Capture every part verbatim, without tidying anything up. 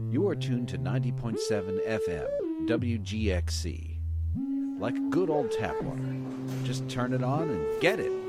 You are tuned to ninety point seven F M, W G X C. Like good old tap water. Just turn it on and get it.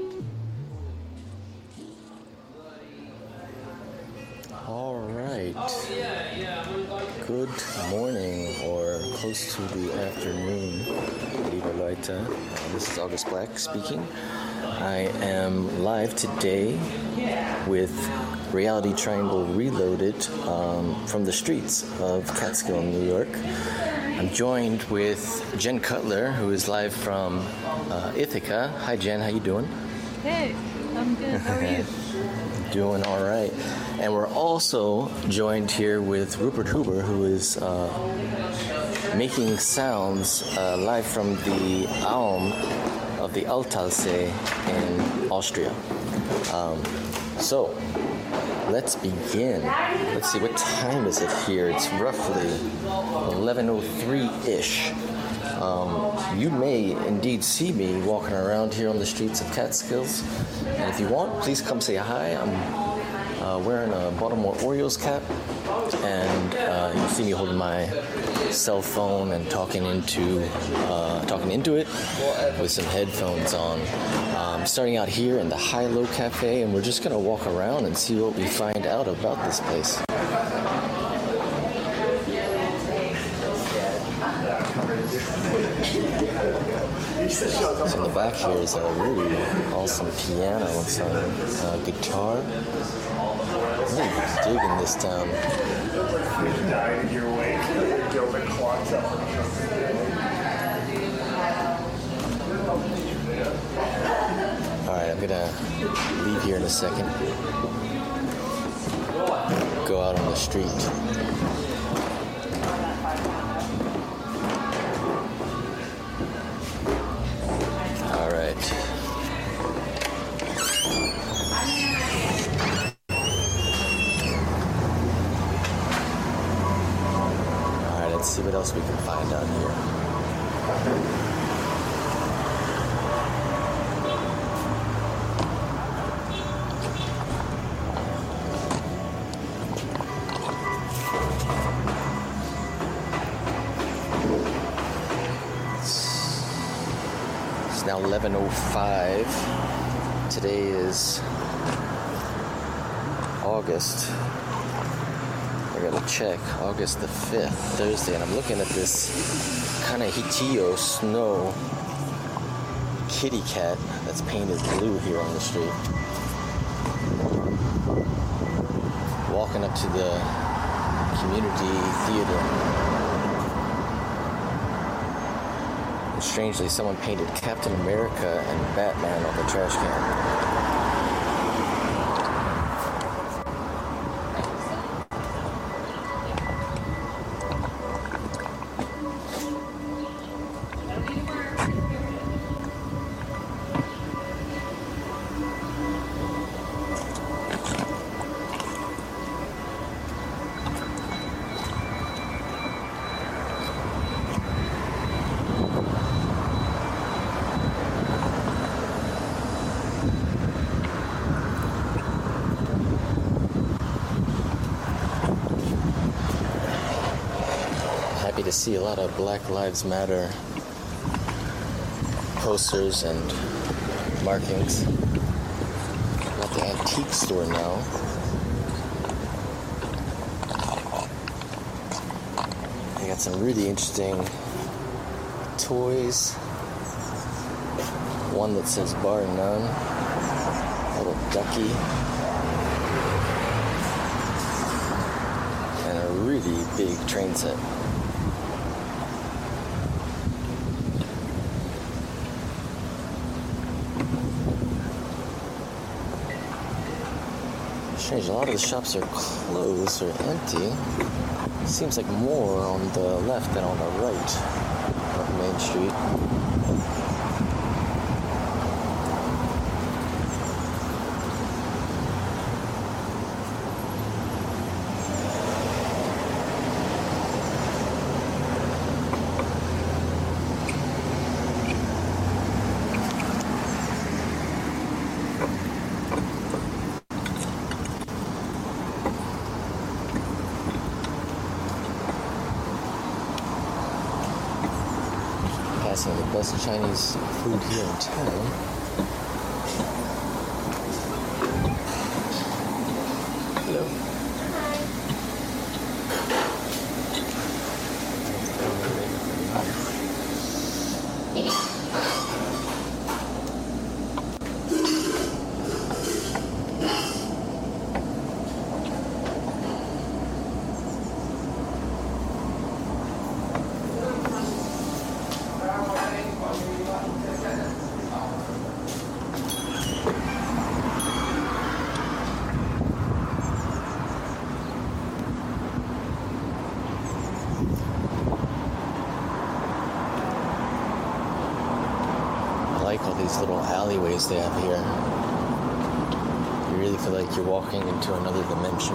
All right. Good morning, or close to the afternoon, Liebe Leute. Uh, this is August Black speaking. I am live today with Reality Triangle Reloaded um, from the streets of Catskill, New York. I'm joined with Jen Cutler, who is live from uh, Ithaca. Hi, Jen. How you doing? Hey, I'm good. How are you? Doing all right. And we're also joined here with Rupert Huber, who is uh, making sounds uh, live from the Alm of the Altalsee in Austria. Um, so, let's begin. Let's see, what time is it here? It's roughly eleven oh three-ish. Um, you may indeed see me walking around here on the streets of Catskills. And if you want, please come say hi. I'm uh, wearing a Baltimore Orioles cap. And uh, you see me holding my cell phone and talking into uh, talking into it with some headphones on. Um, starting out here in the High Low Cafe, and we're just going to walk around and see what we find out about this place. So in the back here is a really awesome piano and some uh, guitar. Really digging this town. Died in your wake. Gilbert clocks up. Alright, I'm gonna leave here in a second. Go out on the street. Alright. Alright, let's see what else we can find out here. Now eleven oh five. Today is August. I gotta check. August the fifth, Thursday, and I'm looking at this kind of Hitio snow kitty cat that's painted blue here on the street. Walking up to the community theater. Strangely, someone painted Captain America and Batman on the trash can. To see a lot of Black Lives Matter posters and markings. I'm at the antique store now. They got some really interesting toys. One that says bar none. A little ducky. And a really big train set. Strange, a lot of the shops are closed or empty. Seems like more on the left than on the right of Main Street. got some of the best Chinese food here in town. Hello. These little alleyways they have here. You really feel like you're walking into another dimension.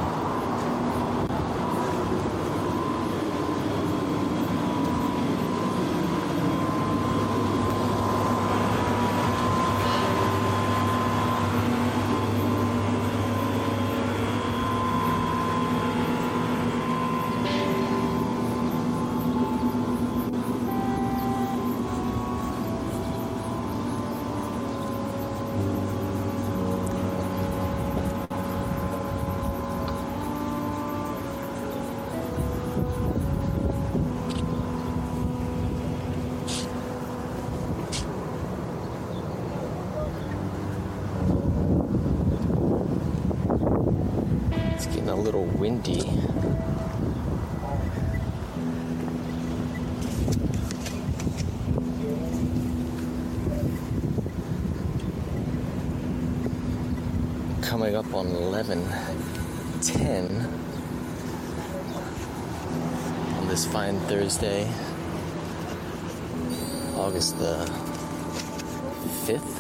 A little windy. Coming up on eleven ten on this fine Thursday, August the fifth.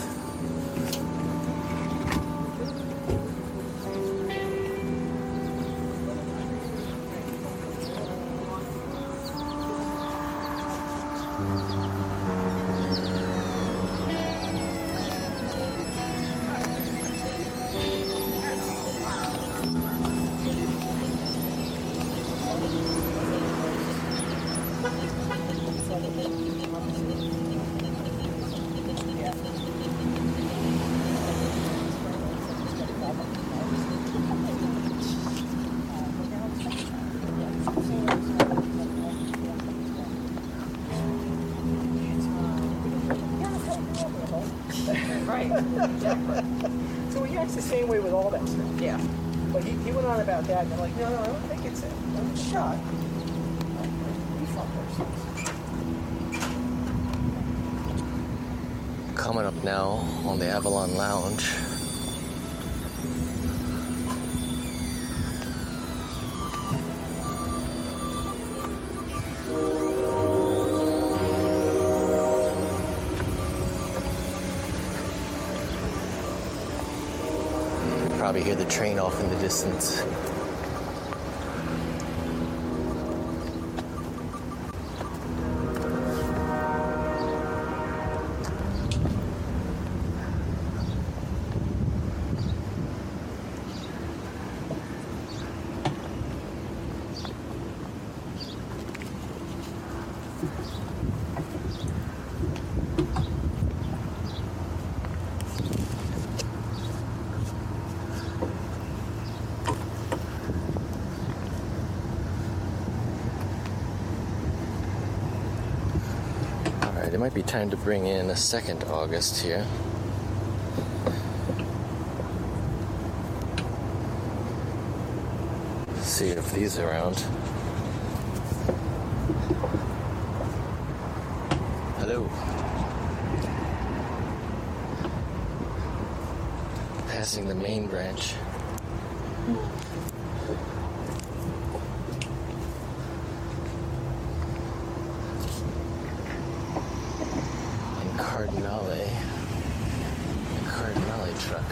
So he acts the same way with all that stuff. Yeah. But he, he went on about that, and they're like, no, no, I don't think it's it. It's a shot. We fuck ourselves. Coming up now on the Avalon Lounge. Probably hear the train off in the distance. It might be time to bring in a second August here. See if these are around. Hello. Passing the main branch. Cardinale, Cardinale truck.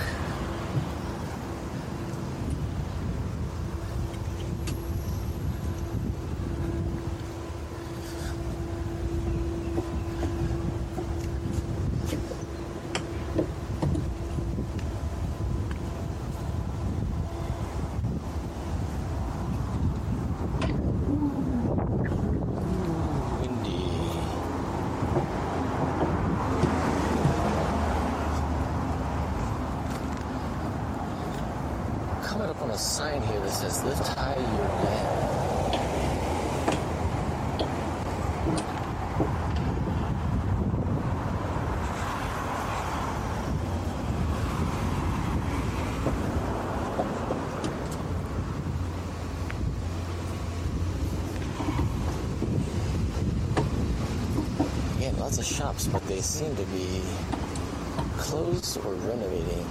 sign here that says lift high your land. Yeah, lots of shops, but they seem to be closed or renovating.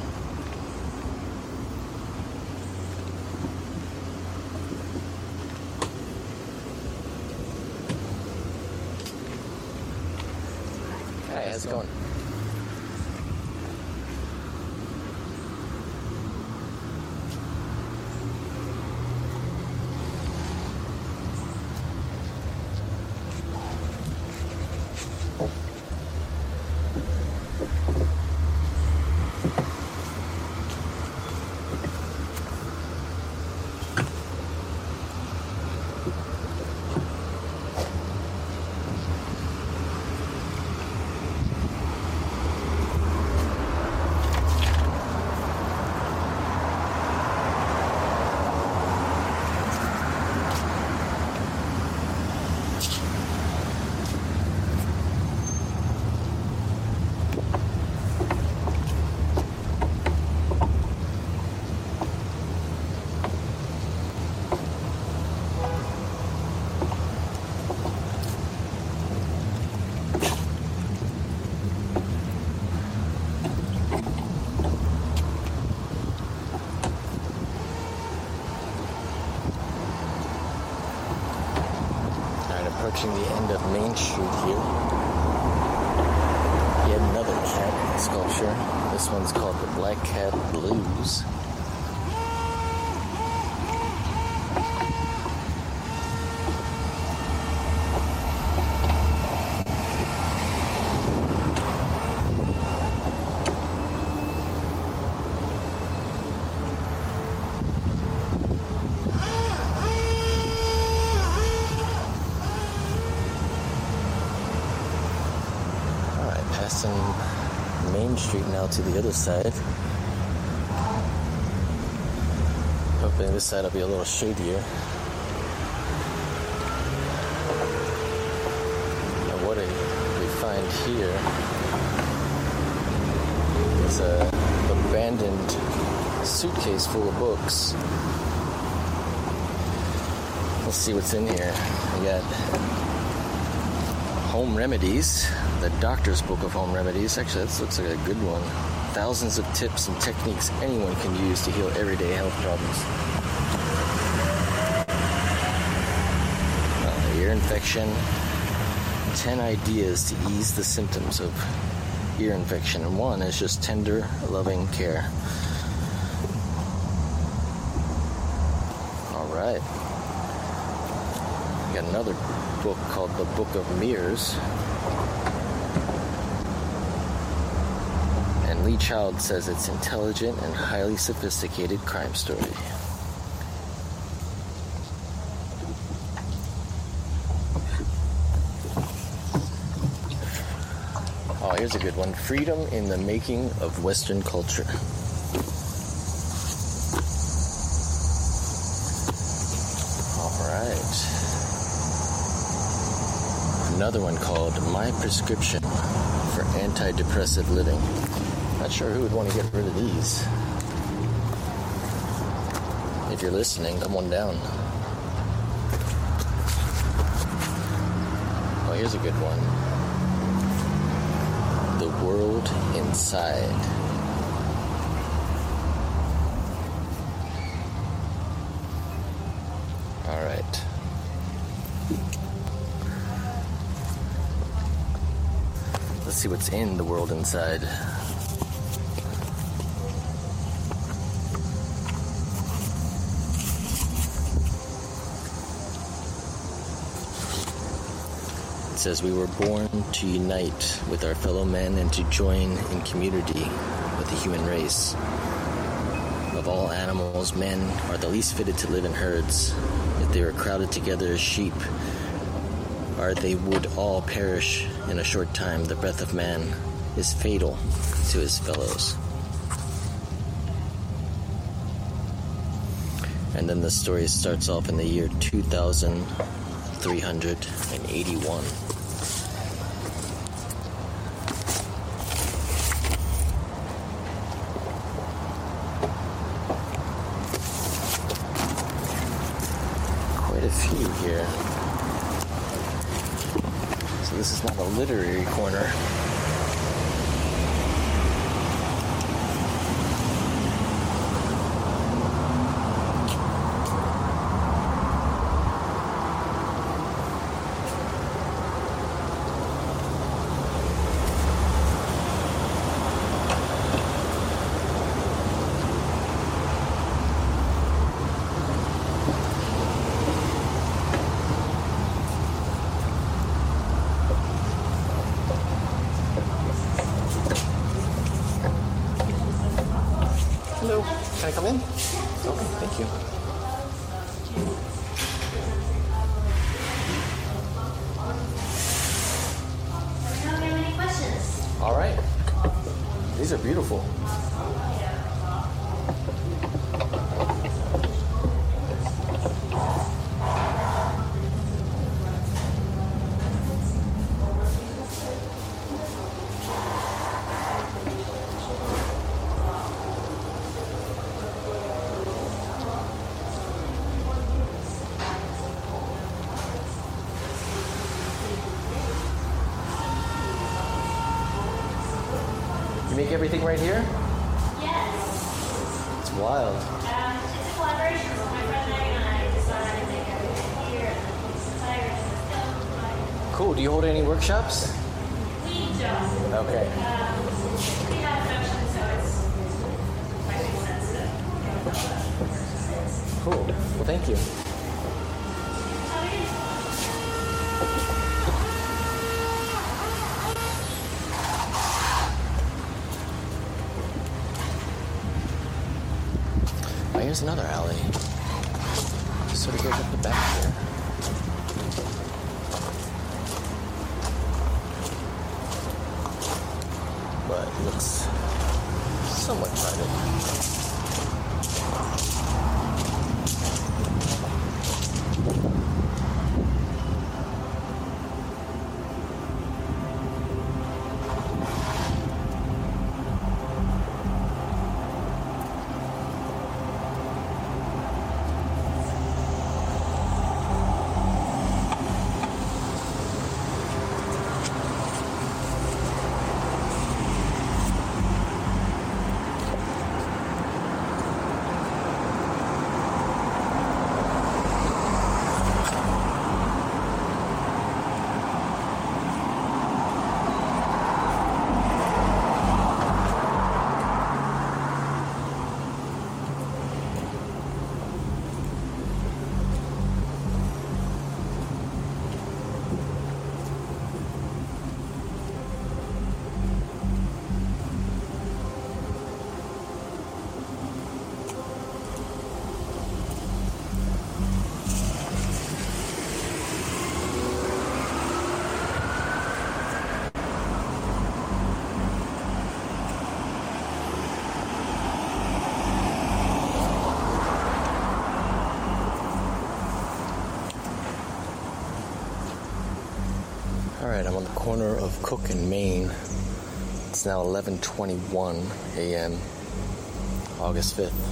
Hey, how's it going? Approaching the end of Main Street here. Yet another cat sculpture. This one's called the Black Cat Blues. Passing Main Street now to the other side. Hoping this side will be a little shadier. And what we find here is a abandoned suitcase full of books. Let's see what's in here. We got Home Remedies, the Doctor's Book of Home Remedies. Actually, this looks like a good one. Thousands of tips and techniques anyone can use to heal everyday health problems. Uh, ear infection. ten ideas to ease the symptoms of ear infection. And one is just tender, loving care. All right. We got another book called The Book of Mirrors. And Lee Child says it's intelligent and highly sophisticated crime story. Oh, here's a good one. Freedom in the Making of Western Culture. All right. Another one called My Prescription for Antidepressive Living. Not sure who would want to get rid of these. If you're listening, come on down. Oh, here's a good one. The World Inside. All right. Let's see what's in the world inside. It says we were born to unite with our fellow men and to join in community with the human race. Of all animals, men are the least fitted to live in herds. If they were crowded together as sheep, or they would all perish in a short time. The breath of man is fatal to his fellows. And then the story starts off in the year two thousand three hundred eighty-one. Quite a few here. So this is not a literary corner. Hello, can I come in? Okay, thank you. Do you have any questions? All right. These are beautiful. You make everything right here? Yes. It's wild. Um, it's a collaboration. So my friend Megan and I decided to make everything here and the tires and Cool. Do you hold any workshops? we don't. Okay. Um, we have production, so it's might make sense to. Cool. Well, thank you. Oh, here's another alley. Sort of goes up the back here. But it looks somewhat private. Alright, I'm on the corner of Cook and Main. It's now eleven twenty-one a.m. August fifth.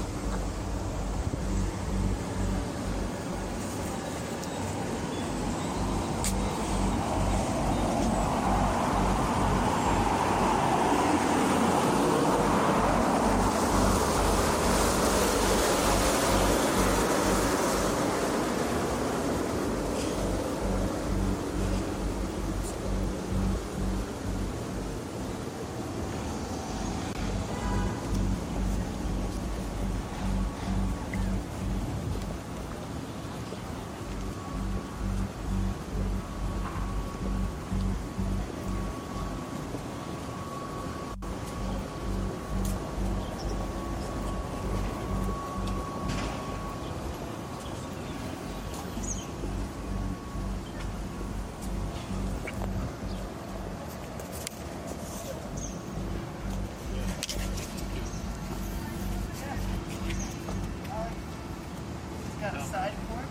got a side porch.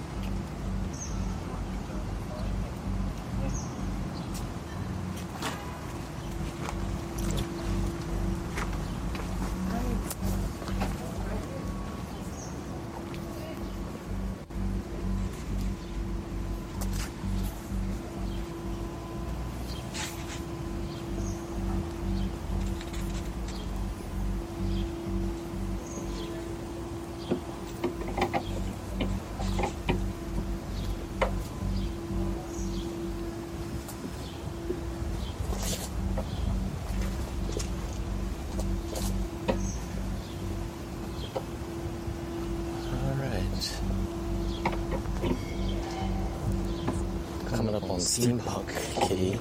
Coming up on Steampunk Kitty.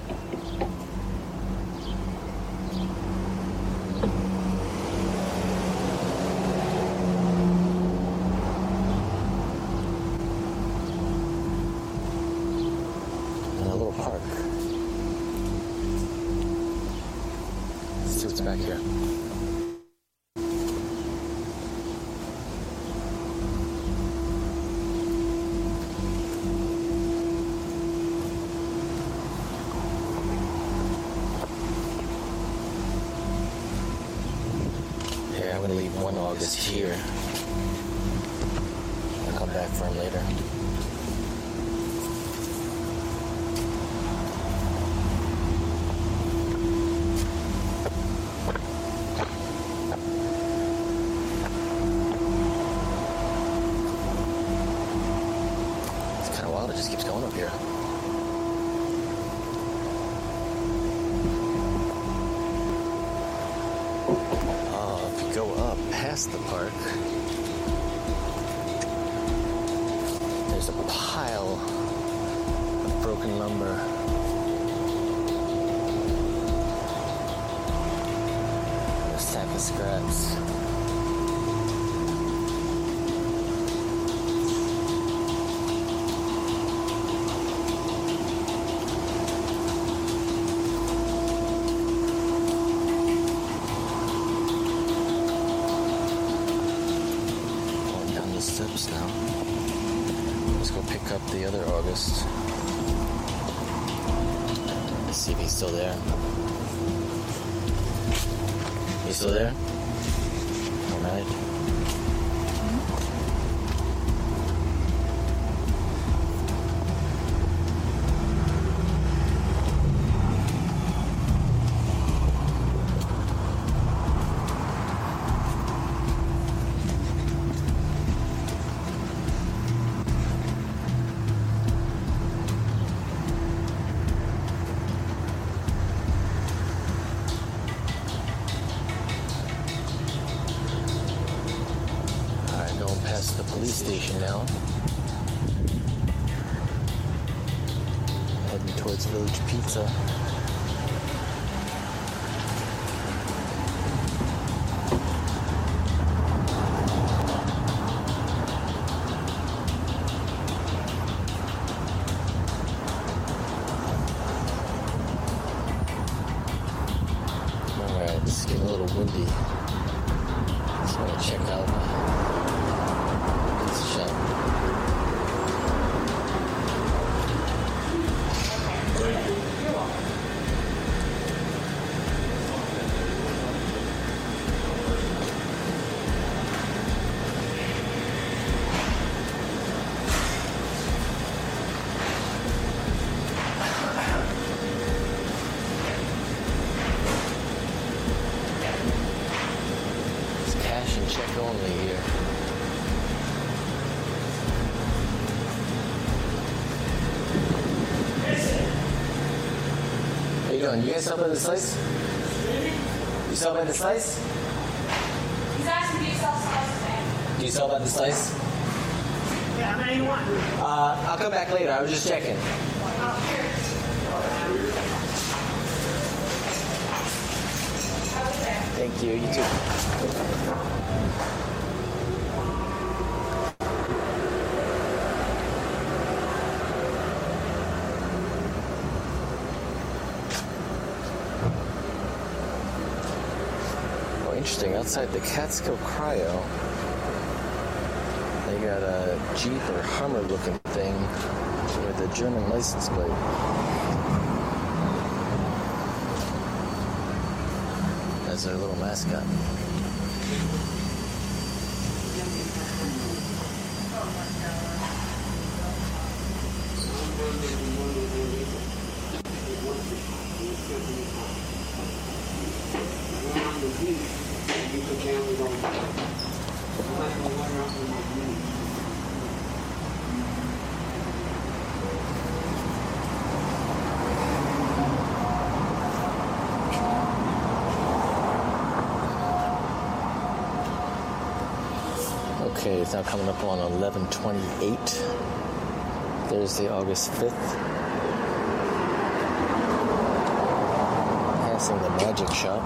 And a little park. Let's see what's back here. I'm gonna leave one August here. I'll come back for him later. It's kind of wild, it just keeps going up here. Go up past the park, there's a pile of broken lumber. And a stack of scraps. Steps now. Let's go pick up the other August. Let's see if he's still there. He's still there? Alright. Past the police station now. Heading towards Village Pizza. Alright, it's getting a little windy. Just want to check out shop. It's cash and check only here. How you doing? You guys sell by the slice? You sell by the slice? He's asking, do you sell slices, man? Do you sell by the slice? Yeah, how many you want? Uh, I'll come back later. I was just checking. Oh, here. I was there. Thank you. You too. Oh, interesting. Outside the Catskill Cryo, they got a Jeep or Hummer looking thing with a German license plate. As their little mascot. Okay, it's now coming up on eleven twenty-eight, Thursday, August fifth. Passing the Magic Shop.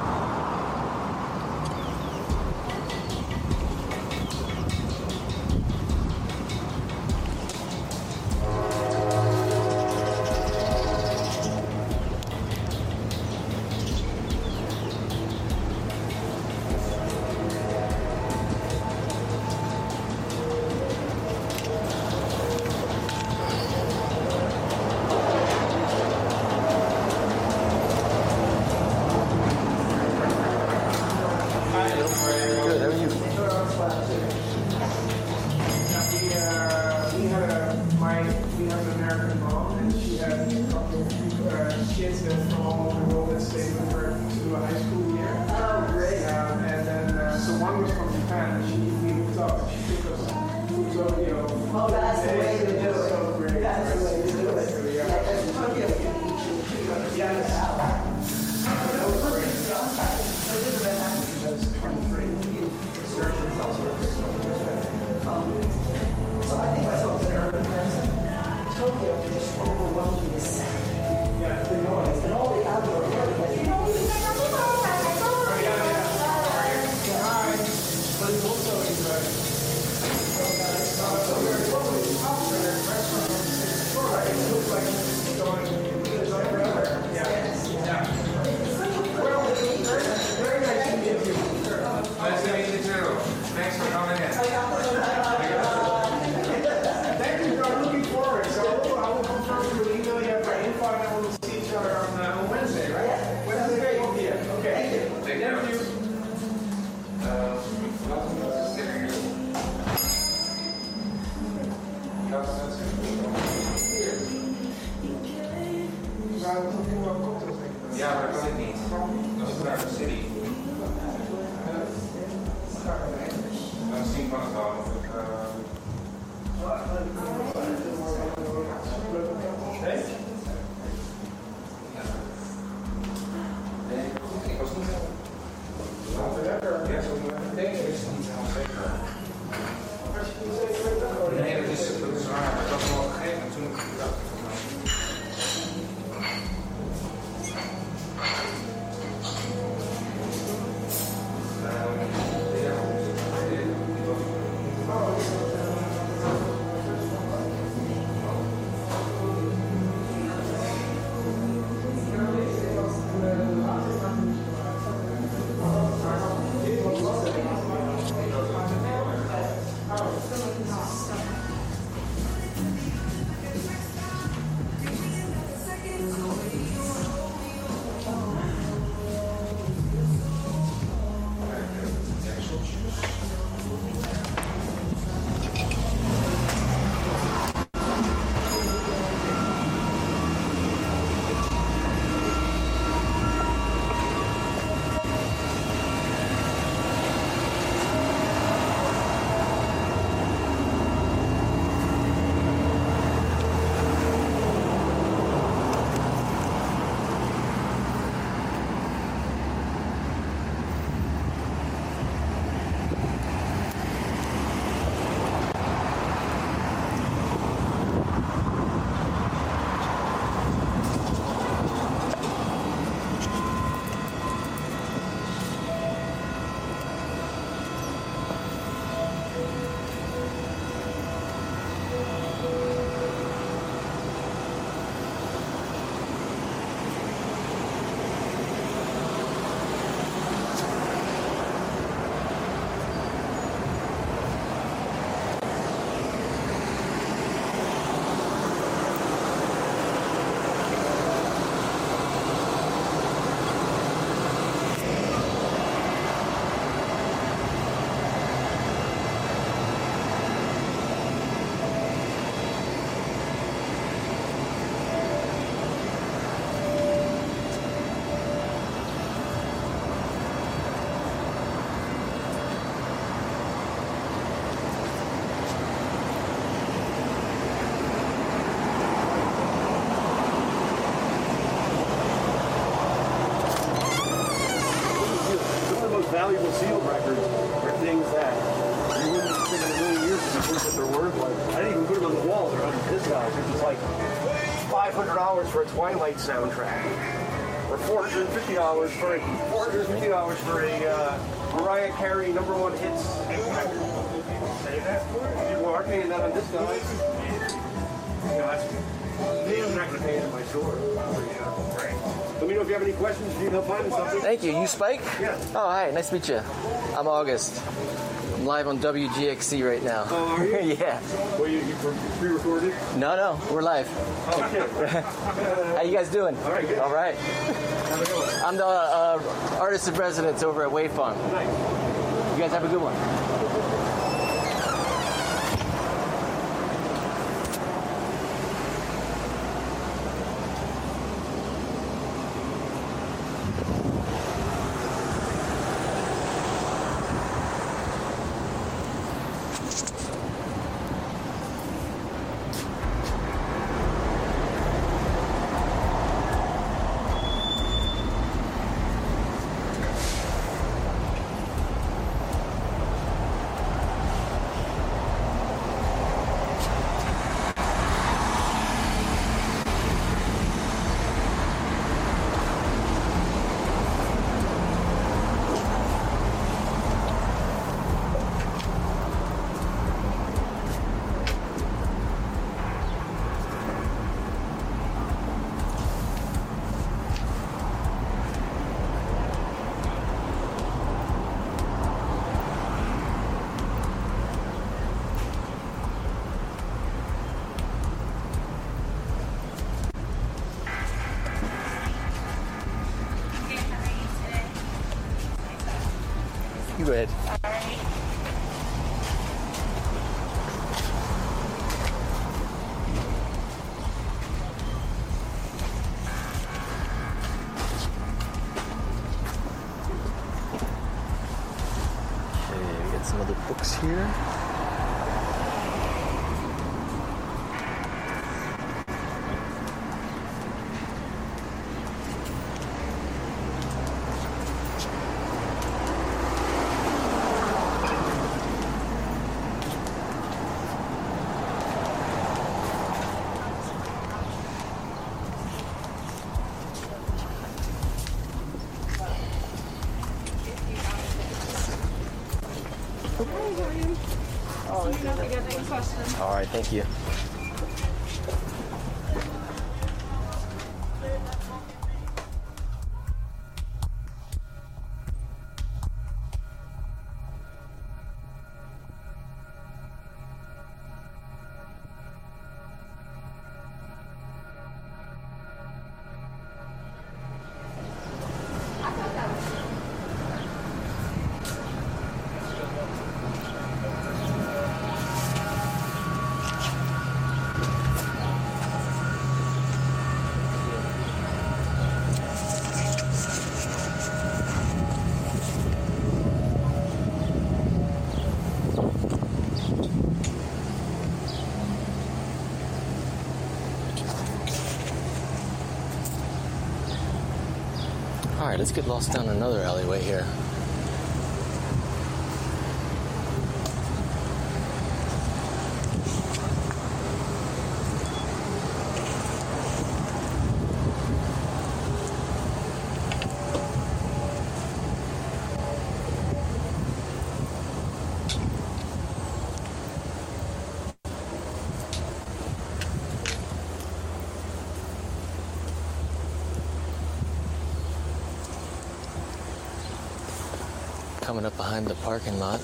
Ja, maar dat kan ik niet. Dat is daar de city. Dan zien van het wel. Nee? Ik was niet helemaal. Ja, zo denk ik is het niet helemaal zeker. Nee, dat is, dat is waar. Dat was wel gegeven en toen heb ik gedacht. hundred dollars for a Twilight soundtrack, or four hundred fifty dollars for a four hundred fifty dollars for a uh, Mariah Carey number one hits. Say that. People are paying that on this guy. Yeah, that's good. I'm not going to pay it in my store. Let me know if you have any questions. If you need help finding something. Thank you. You Spike? Yeah. Oh, hi. Nice to meet you. I'm August. I'm live on W G X C right now. Oh, are you? Yeah. Well, you, you pre-recorded? No, no. We're live. Okay. How you guys doing? All right, good. All right. Have a good one. I'm the uh, artist of residence over at Wave Farm. Nice. You guys have a good one. You go ahead. Okay, we got some other books here. All right, thank you. All right, let's get lost down another alleyway here. Coming up behind the parking lot.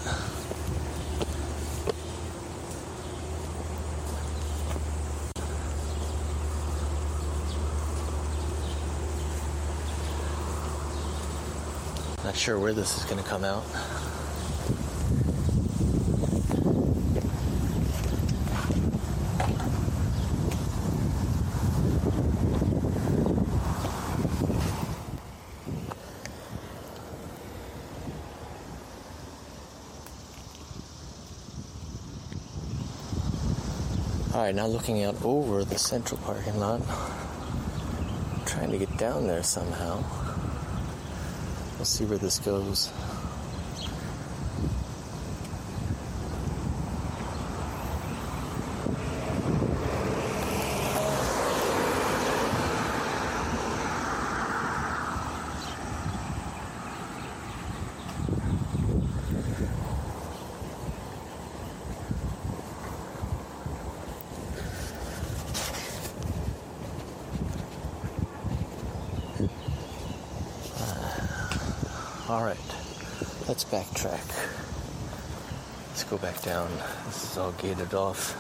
Not sure where this is going to come out. Alright, now looking out over the central parking lot. Trying to get down there somehow. We'll see where this goes. Alright, let's backtrack. Let's go back down. This is all gated off.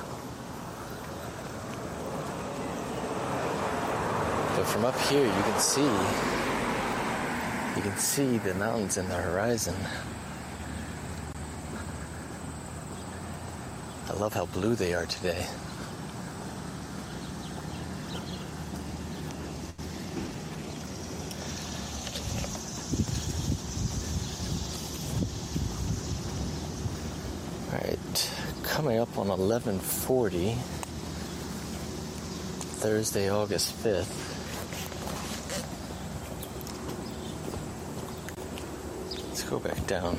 But from up here, you can see, you can see the mountains in the horizon. I love how blue they are today. Coming up on eleven forty, Thursday, August fifth. Let's go back down.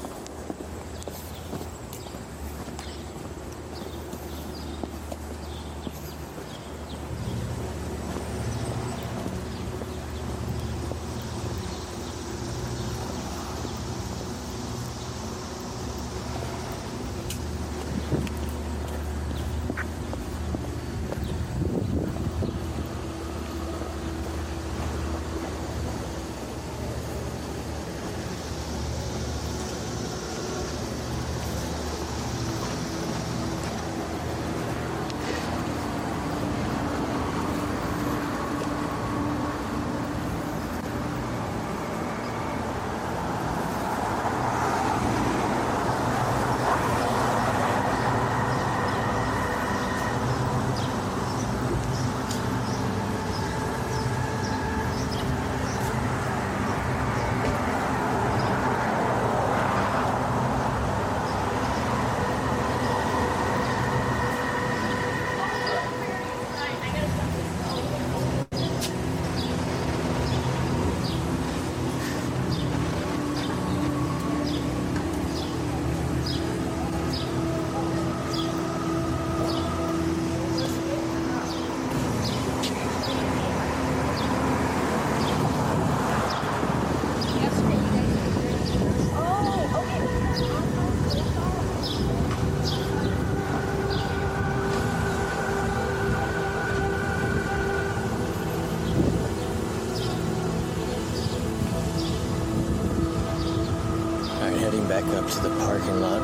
Back up to the parking lot.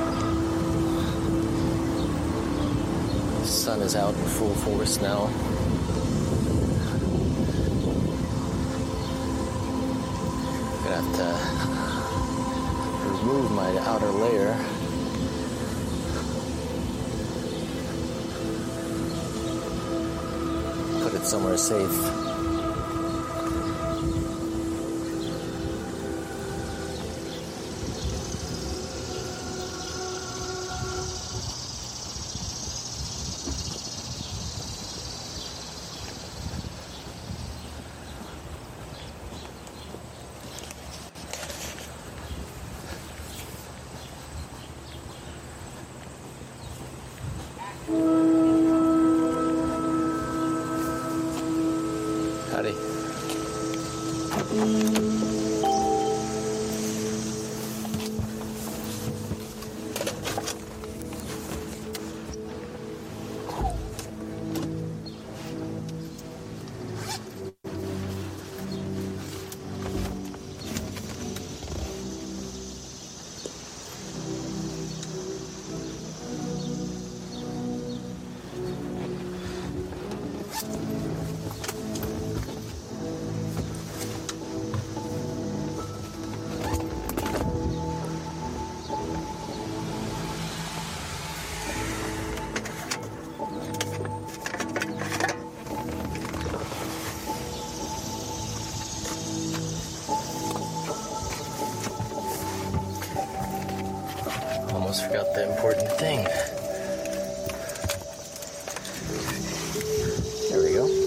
The sun is out in full force now. I'm gonna have to remove my outer layer. Put it somewhere safe. Howdy. Almost forgot the important thing. There we go.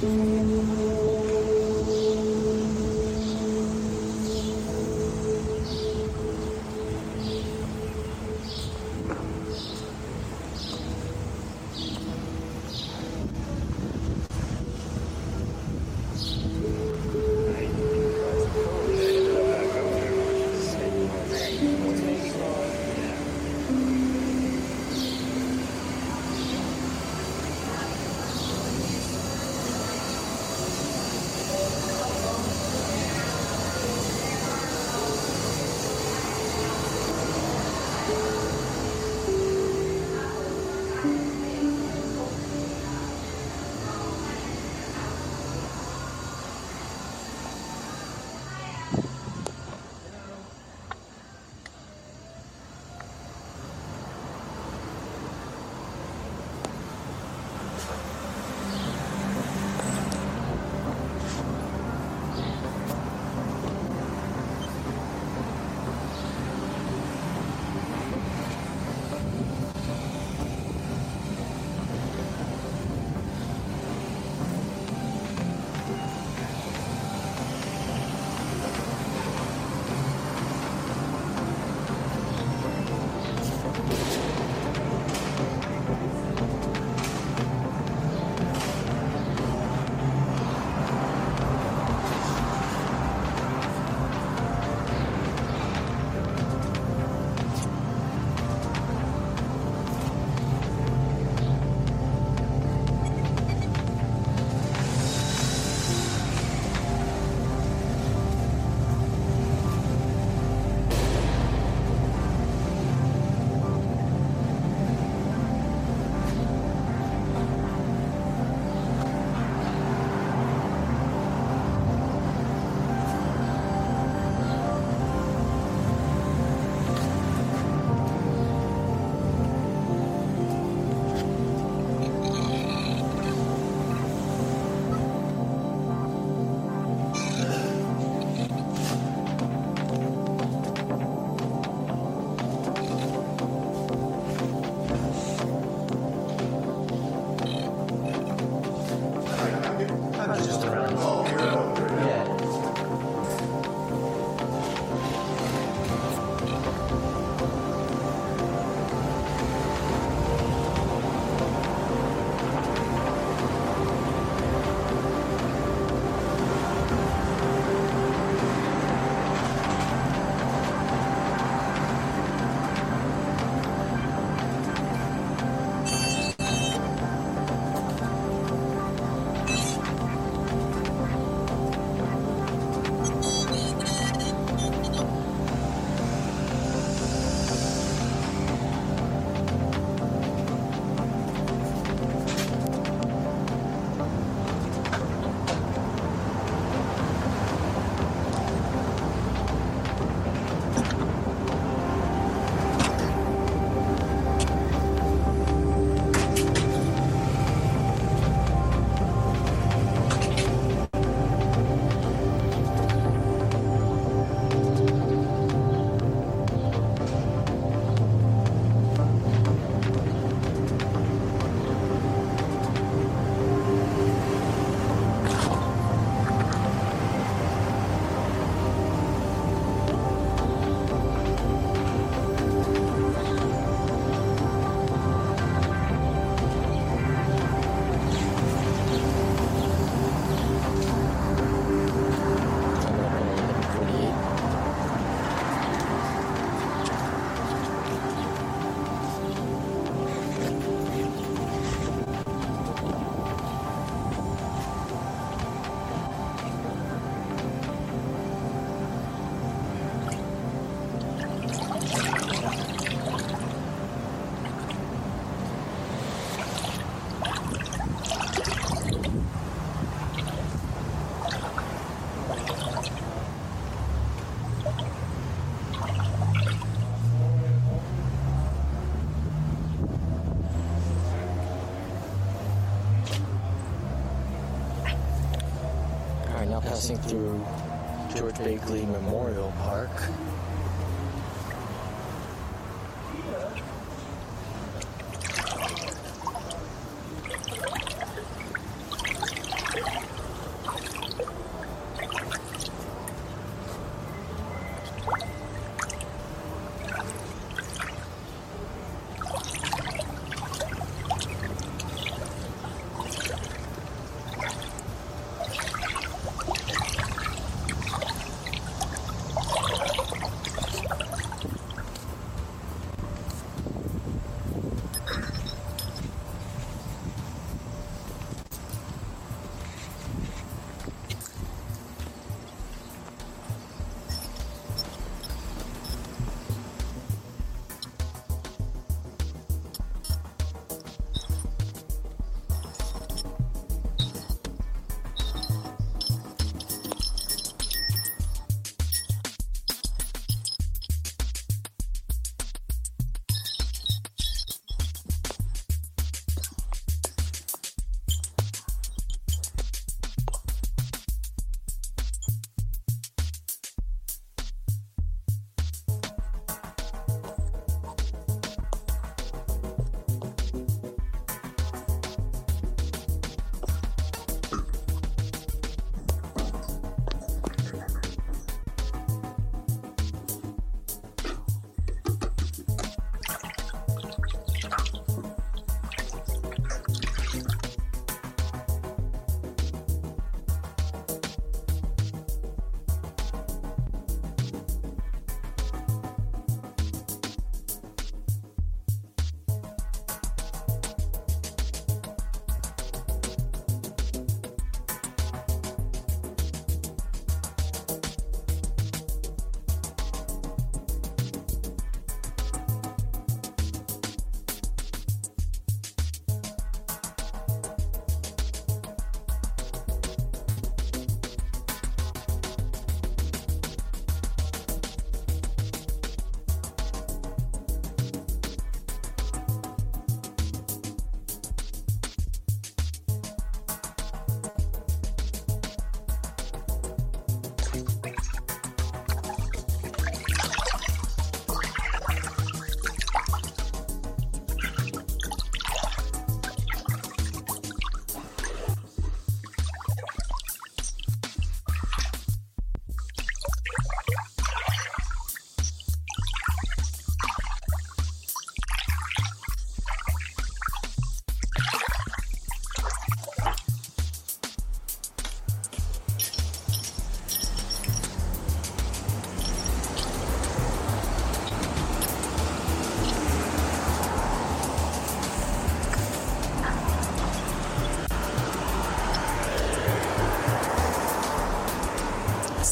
Passing through George Bagley Memorial Park.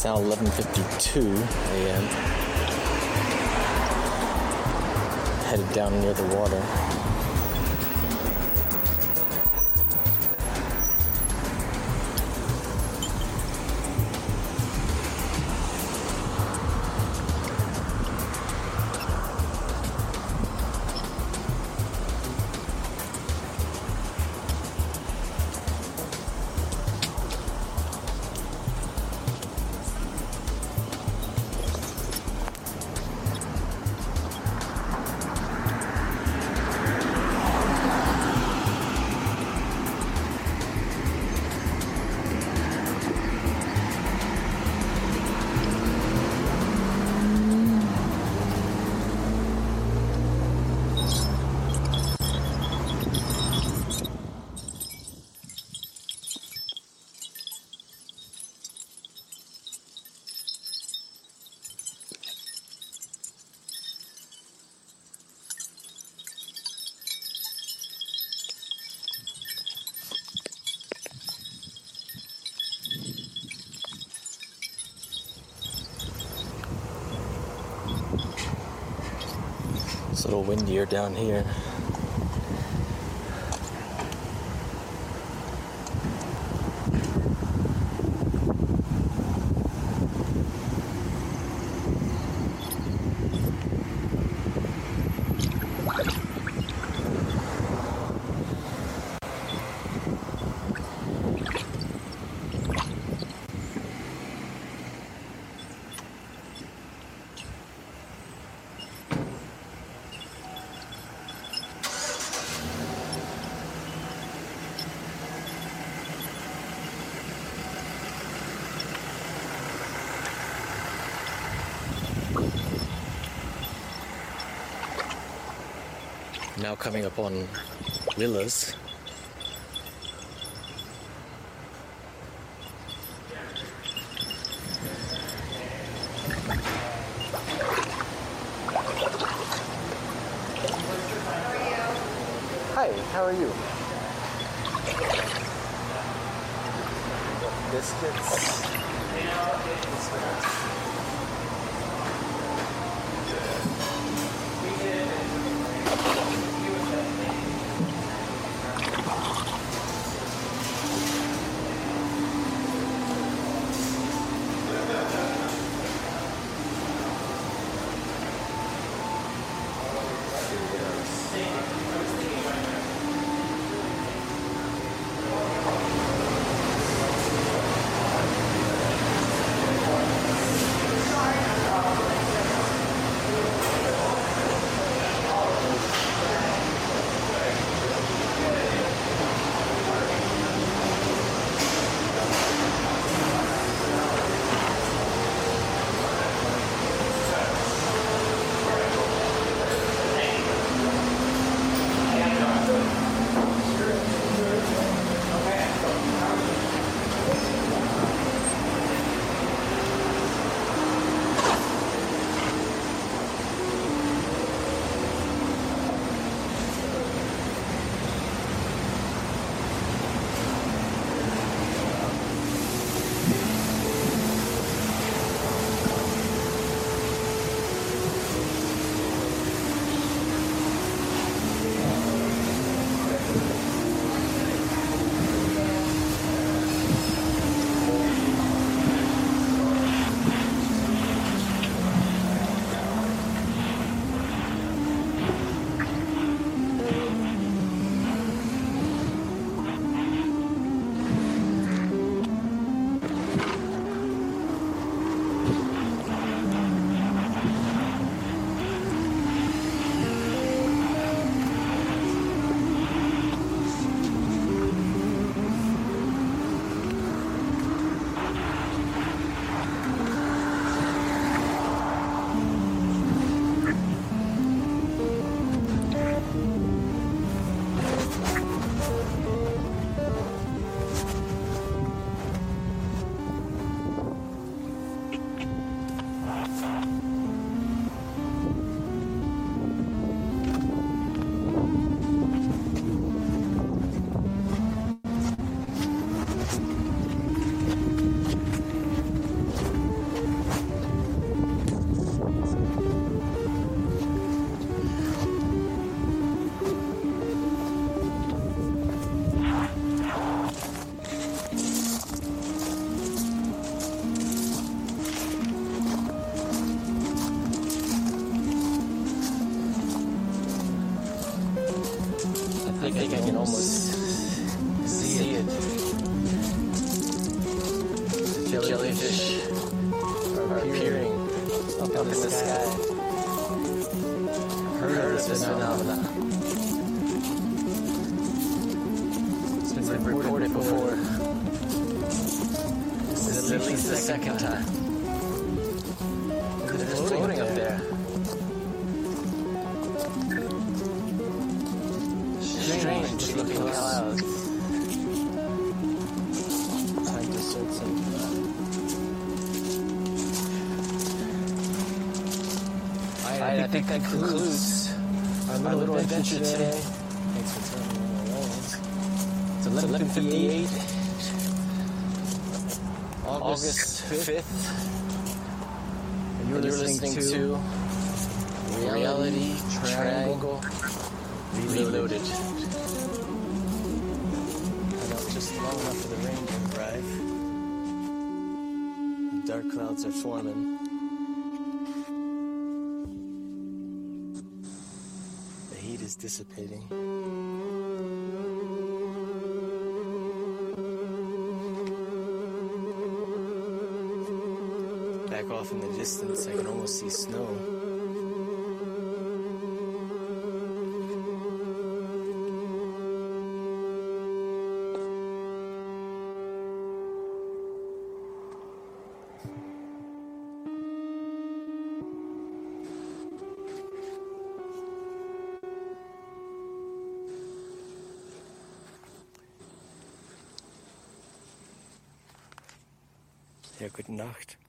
It's now eleven fifty-two a.m. Headed down near the water. It's a little windier down here. Now coming up on Willows. Hi, how are you? Biscuits. see it. The jellyfish are appearing up in the sky. Heard of this phenomenon. It's been reported before. This is at least the second time. They're floating up there. Strange looking clouds. Time to search some. I, I think that concludes our little, little adventure today. today. Thanks for telling me all those. It's eleven fifty-eight, August fifth, and you're, and you're listening, listening to Reality Triangle Reloaded. I know, just long enough for the rain to arrive. The dark clouds are forming. The heat is dissipating. Back off in the distance, I can almost see snow. Ja, gute Nacht.